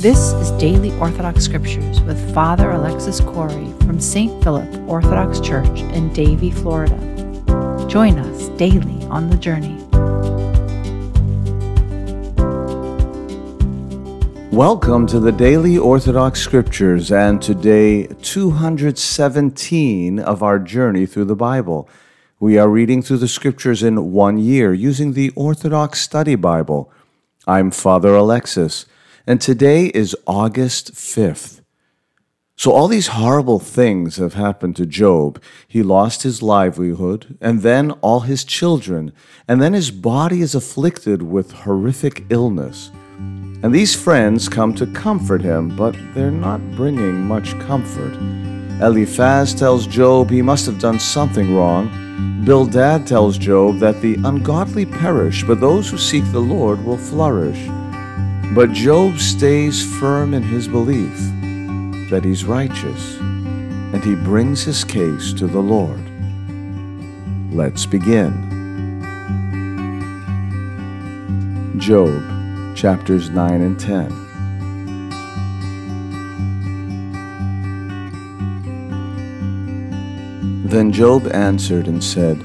This is Daily Orthodox Scriptures with Father Alexis Corey from St. Philip Orthodox Church in Davie, Florida. Join us daily on the journey. Welcome to the Daily Orthodox Scriptures and today 217 of our journey through the Bible. We are reading through the Scriptures in 1 year using the Orthodox Study Bible. I'm Father Alexis, and today is August 5th. So all these horrible things have happened to Job. He lost his livelihood, and then all his children, and then his body is afflicted with horrific illness. And these friends come to comfort him, but they're not bringing much comfort. Eliphaz tells Job he must have done something wrong. Bildad tells Job that the ungodly perish, but those who seek the Lord will flourish. But Job stays firm in his belief that he's righteous, and he brings his case to the Lord. Let's begin. Job, chapters 9 and 10. Then Job answered and said,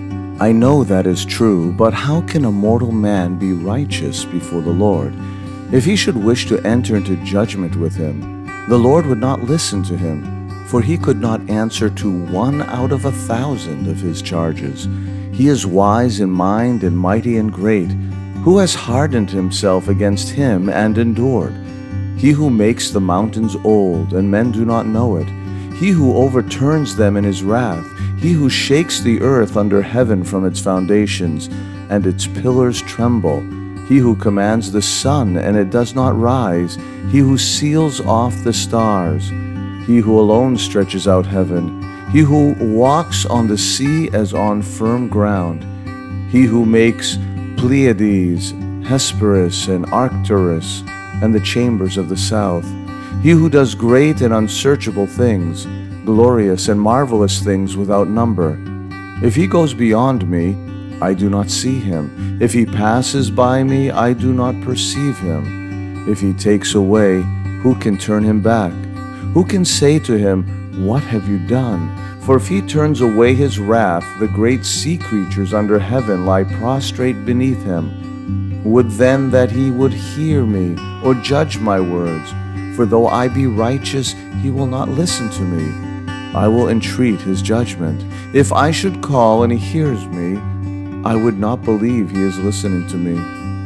I know that is true, but how can a mortal man be righteous before the Lord? If he should wish to enter into judgment with him, the Lord would not listen to him, for he could not answer to 1 out of 1,000 of his charges. He is wise in mind and mighty and great. Who has hardened himself against him and endured? He who makes the mountains old, and men do not know it. He who overturns them in his wrath. He who shakes the earth under heaven from its foundations, and its pillars tremble. He who commands the sun, and it does not rise. He who seals off the stars. He who alone stretches out heaven. He who walks on the sea as on firm ground. He who makes Pleiades, Hesperus, and Arcturus, and the chambers of the south. He who does great and unsearchable things, glorious and marvelous things without number. If he goes beyond me, I do not see him. If he passes by me, I do not perceive him. If he takes away, who can turn him back? Who can say to him, What have you done? For if he turns away his wrath, the great sea creatures under heaven lie prostrate beneath him. Would then that he would hear me, or judge my words. For though I be righteous, he will not listen to me. I will entreat his judgment. If I should call and he hears me, I would not believe he is listening to me.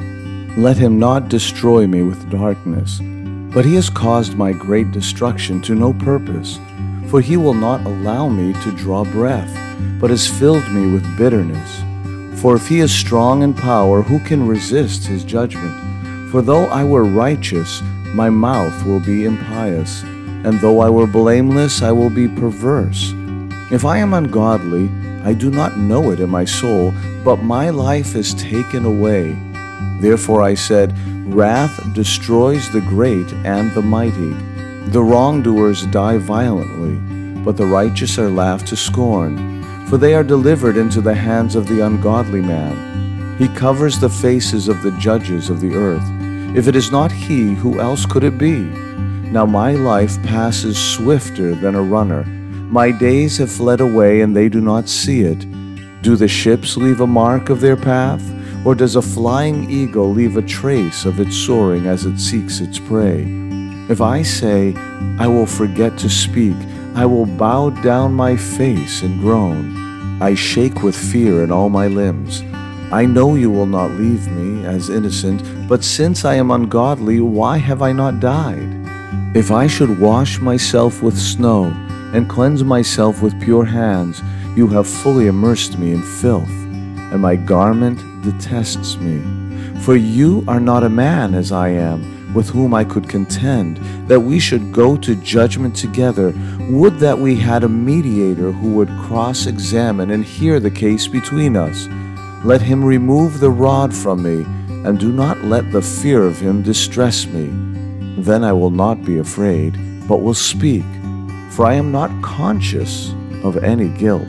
Let him not destroy me with darkness, but he has caused my great destruction to no purpose. For he will not allow me to draw breath, but has filled me with bitterness. For if he is strong in power, who can resist his judgment? For though I were righteous, my mouth will be impious, and though I were blameless, I will be perverse. If I am ungodly, I do not know it in my soul, but my life is taken away. Therefore I said, Wrath destroys the great and the mighty. The wrongdoers die violently, but the righteous are laughed to scorn, for they are delivered into the hands of the ungodly man. He covers the faces of the judges of the earth. If it is not he, who else could it be? Now my life passes swifter than a runner. My days have fled away, and they do not see it. Do the ships leave a mark of their path? Or does a flying eagle leave a trace of its soaring as it seeks its prey? If I say, I will forget to speak, I will bow down my face and groan. I shake with fear in all my limbs. I know you will not leave me as innocent, but since I am ungodly, why have I not died? If I should wash myself with snow and cleanse myself with pure hands, you have fully immersed me in filth, and my garment detests me. For you are not a man as I am, with whom I could contend, that we should go to judgment together. Would that we had a mediator who would cross-examine and hear the case between us. Let him remove the rod from me, and do not let the fear of him distress me. Then I will not be afraid, but will speak, for I am not conscious of any guilt.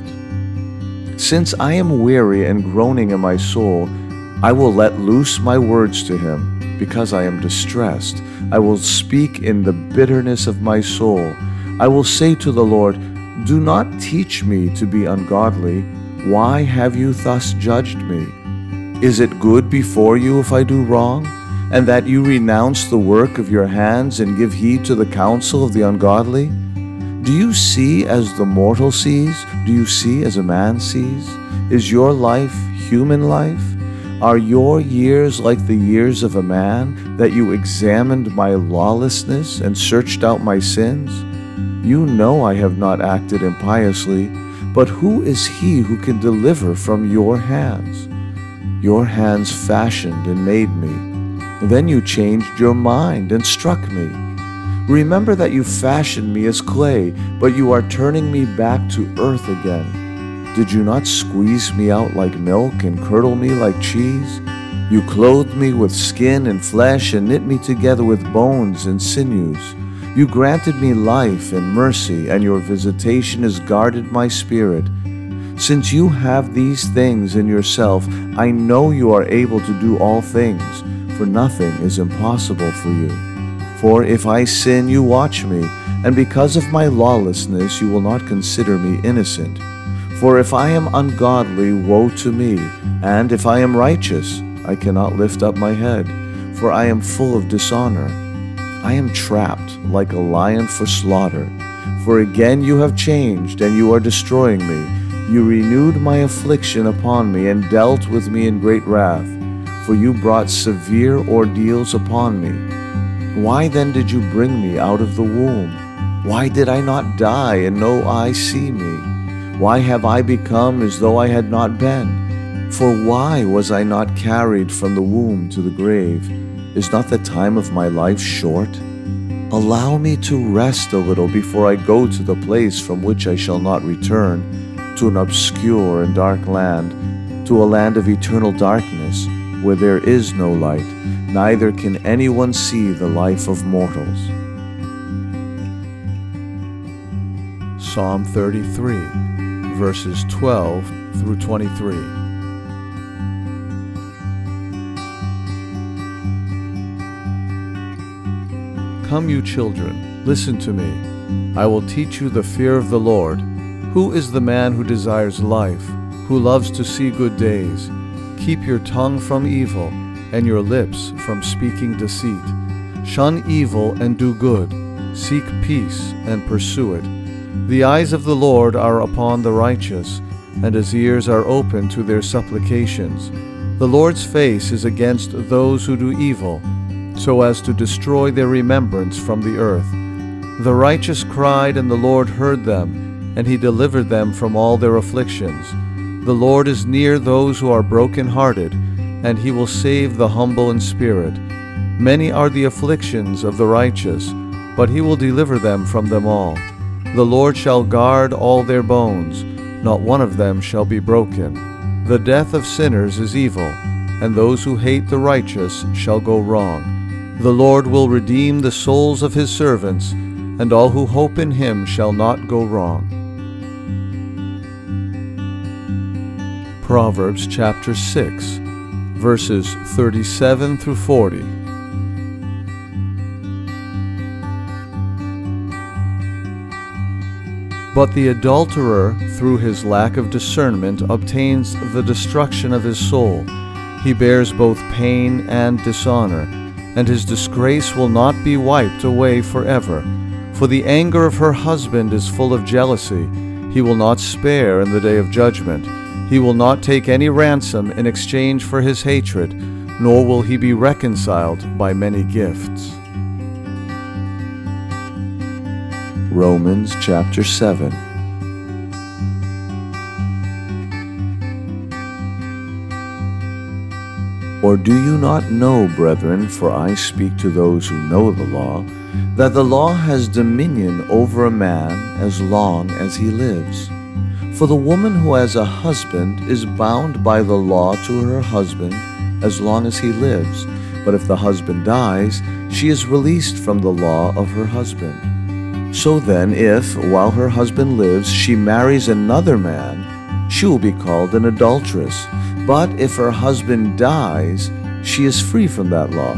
Since I am weary and groaning in my soul, I will let loose my words to him, because I am distressed. I will speak in the bitterness of my soul. I will say to the Lord, do not teach me to be ungodly. Why have you thus judged me? Is it good before you if I do wrong, and that you renounce the work of your hands and give heed to the counsel of the ungodly? Do you see as the mortal sees? Do you see as a man sees? Is your life human life? Are your years like the years of a man, that you examined my lawlessness and searched out my sins? You know I have not acted impiously, but who is he who can deliver from your hands? Your hands fashioned and made me. Then you changed your mind and struck me. Remember that you fashioned me as clay, but you are turning me back to earth again. Did you not squeeze me out like milk and curdle me like cheese? You clothed me with skin and flesh and knit me together with bones and sinews. You granted me life and mercy, and your visitation has guarded my spirit. Since you have these things in yourself, I know you are able to do all things, for nothing is impossible for you. For if I sin, you watch me, and because of my lawlessness you will not consider me innocent. For if I am ungodly, woe to me, and if I am righteous, I cannot lift up my head, for I am full of dishonor. I am trapped like a lion for slaughter. For again you have changed, and you are destroying me. You renewed my affliction upon me, and dealt with me in great wrath. For you brought severe ordeals upon me. Why then did you bring me out of the womb? Why did I not die, and no eye see me? Why have I become as though I had not been? For why was I not carried from the womb to the grave? Is not the time of my life short? Allow me to rest a little before I go to the place from which I shall not return, to an obscure and dark land, to a land of eternal darkness, where there is no light, neither can anyone see the life of mortals. Psalm 33, verses 12 through 23. Come, you children, listen to me. I will teach you the fear of the Lord. Who is the man who desires life, who loves to see good days? Keep your tongue from evil, and your lips from speaking deceit. Shun evil and do good. Seek peace and pursue it. The eyes of the Lord are upon the righteous, and his ears are open to their supplications. The Lord's face is against those who do evil, so as to destroy their remembrance from the earth. The righteous cried, and the Lord heard them, and he delivered them from all their afflictions. The Lord is near those who are broken-hearted, and he will save the humble in spirit. Many are the afflictions of the righteous, but he will deliver them from them all. The Lord shall guard all their bones, not one of them shall be broken. The death of sinners is evil, and those who hate the righteous shall go wrong. The Lord will redeem the souls of his servants, and all who hope in him shall not go wrong. Proverbs chapter 6, verses 37 through 40. But the adulterer, through his lack of discernment, obtains the destruction of his soul. He bears both pain and dishonor, and his disgrace will not be wiped away forever. For the anger of her husband is full of jealousy. He will not spare in the day of judgment. He will not take any ransom in exchange for his hatred, nor will he be reconciled by many gifts. Romans chapter 7. Or do you not know, brethren, for I speak to those who know the law, that the law has dominion over a man as long as he lives? For the woman who has a husband is bound by the law to her husband as long as he lives. But if the husband dies, she is released from the law of her husband. So then, if, while her husband lives, she marries another man, she will be called an adulteress. But if her husband dies, she is free from that law.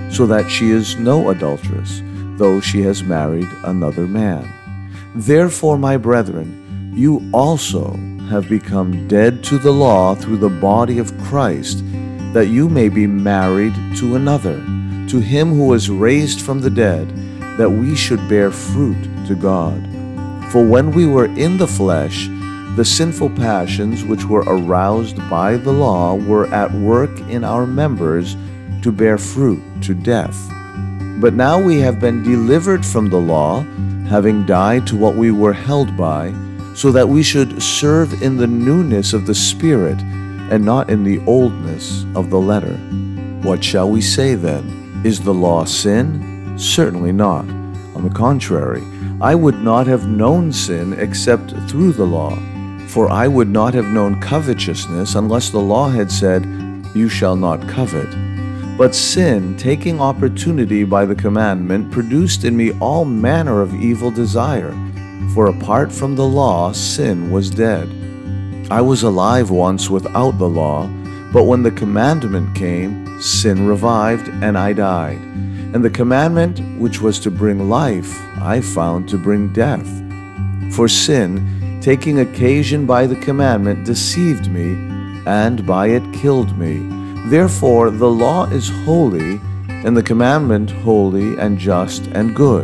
so that she is no adulteress, though she has married another man. Therefore, my brethren, you also have become dead to the law through the body of Christ, that you may be married to another, to him who was raised from the dead, that we should bear fruit to God. For when we were in the flesh, the sinful passions which were aroused by the law were at work in our members to bear fruit to death. But now we have been delivered from the law, having died to what we were held by, so that we should serve in the newness of the Spirit, and not in the oldness of the letter. What shall we say then? Is the law sin? Certainly not. On the contrary, I would not have known sin except through the law. For I would not have known covetousness unless the law had said, "You shall not covet." But sin, taking opportunity by the commandment, produced in me all manner of evil desire. For apart from the law, sin was dead. I was alive once without the law, but when the commandment came, sin revived, and I died. And the commandment which was to bring life, I found to bring death. For sin, taking occasion by the commandment, deceived me, and by it killed me. Therefore the law is holy, and the commandment holy and just and good.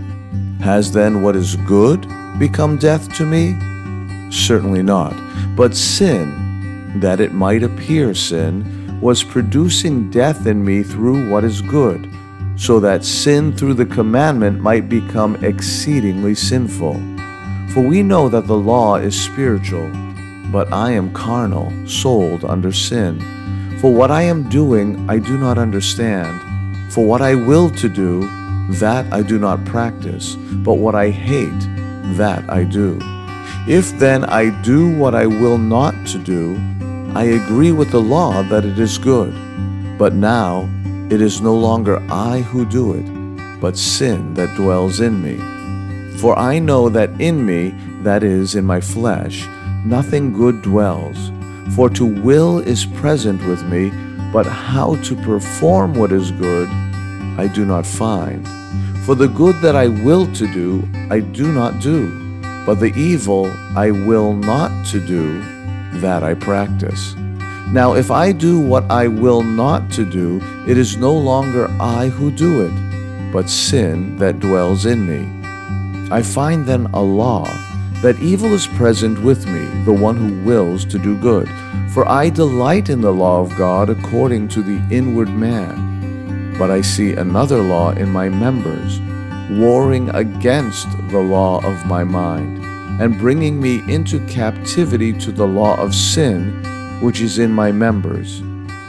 Has then what is good become death to me? Certainly not. But sin, that it might appear sin, was producing death in me through what is good, so that sin through the commandment might become exceedingly sinful. For we know that the law is spiritual, but I am carnal, sold under sin. For what I am doing I do not understand. For what I will to do, that I do not practice, but what I hate, that I do. If then I do what I will not to do, I agree with the law that it is good. But now it is no longer I who do it, but sin that dwells in me. For I know that in me, that is, in my flesh, nothing good dwells. For to will is present with me, but how to perform what is good, I do not find. For the good that I will to do, I do not do, but the evil I will not to do, that I practice. Now if I do what I will not to do, it is no longer I who do it, but sin that dwells in me. I find then a law, that evil is present with me, the one who wills to do good. For I delight in the law of God according to the inward man. But I see another law in my members, warring against the law of my mind, and bringing me into captivity to the law of sin, which is in my members.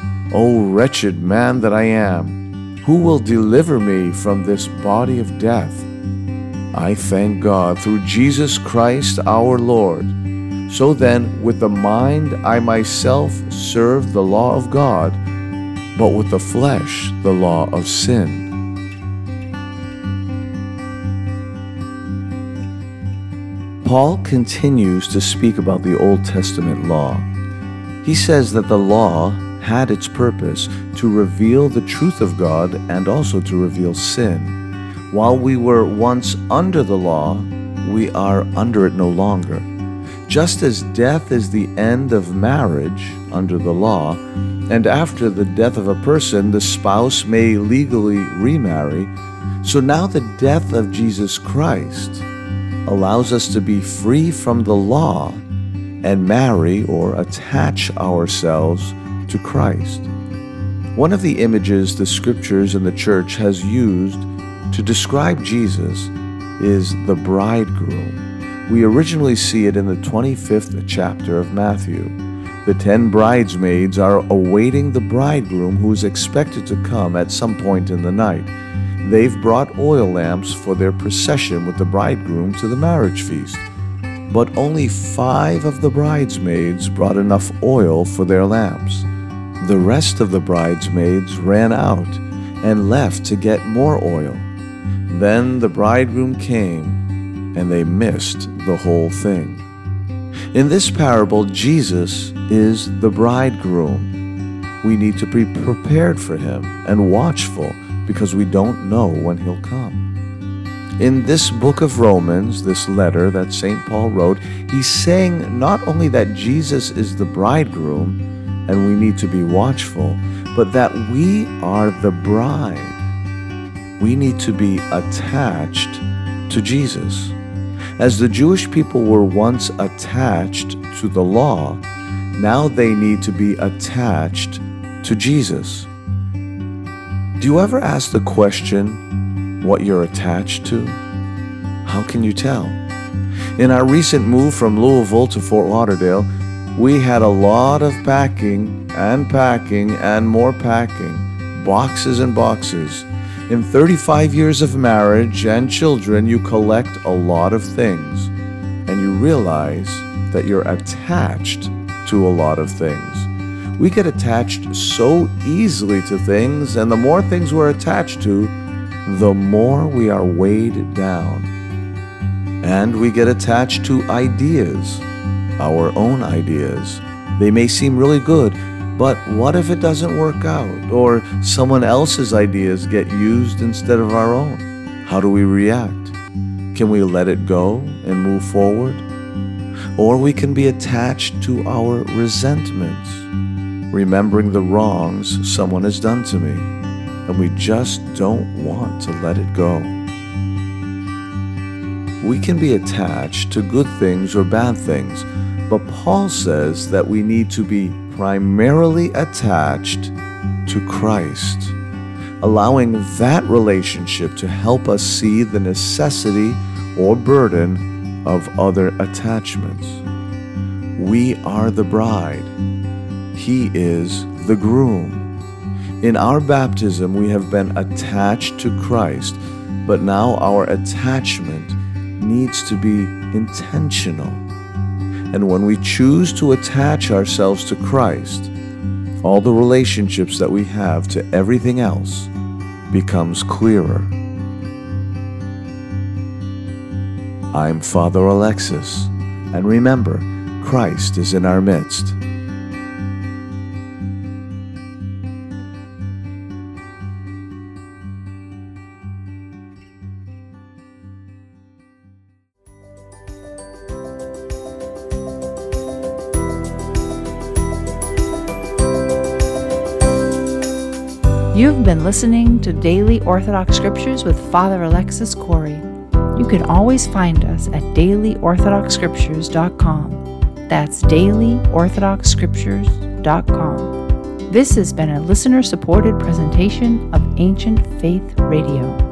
O wretched man that I am, who will deliver me from this body of death? I thank God through Jesus Christ our Lord. So then, with the mind I myself serve the law of God, but with the flesh the law of sin. Paul continues to speak about the Old Testament law. He says that the law had its purpose to reveal the truth of God and also to reveal sin. While we were once under the law, we are under it no longer. Just as death is the end of marriage under the law, and after the death of a person, the spouse may legally remarry, so now the death of Jesus Christ allows us to be free from the law and marry or attach ourselves to Christ. One of the images the scriptures and the church has used to describe Jesus is the bridegroom. We originally see it in the 25th chapter of Matthew. The 10 bridesmaids are awaiting the bridegroom who is expected to come at some point in the night. They've brought oil lamps for their procession with the bridegroom to the marriage feast. But only 5 of the bridesmaids brought enough oil for their lamps. The rest of the bridesmaids ran out and left to get more oil. Then the bridegroom came, and they missed the whole thing. In this parable, Jesus is the bridegroom. We need to be prepared for him and watchful, because we don't know when he'll come. In this book of Romans, this letter that St. Paul wrote, he's saying not only that Jesus is the bridegroom and we need to be watchful, but that we are the bride. We need to be attached to Jesus. As the Jewish people were once attached to the law, now they need to be attached to Jesus. Do you ever ask the question what you're attached to? How can you tell? In our recent move from Louisville to Fort Lauderdale, we had a lot of packing and more packing, boxes and boxes. In 35 years of marriage and children, you collect a lot of things, and you realize that you're attached to a lot of things. We get attached so easily to things, and the more things we're attached to, the more we are weighed down. And we get attached to ideas, our own ideas. They may seem really good, but what if it doesn't work out, or someone else's ideas get used instead of our own? How do we react? Can we let it go and move forward? Or we can be attached to our resentments, remembering the wrongs someone has done to me, and we just don't want to let it go. We can be attached to good things or bad things, but Paul says that we need to be primarily attached to Christ, allowing that relationship to help us see the necessity or burden of other attachments. We are the bride. He is the groom. In our baptism, we have been attached to Christ, but now our attachment needs to be intentional. And when we choose to attach ourselves to Christ, all the relationships that we have to everything else becomes clearer. I'm Father Alexis, and remember, Christ is in our midst. You've been listening to Daily Orthodox Scriptures with Father Alexis Corey. You can always find us at dailyorthodoxscriptures.com. That's dailyorthodoxscriptures.com. This has been a listener-supported presentation of Ancient Faith Radio.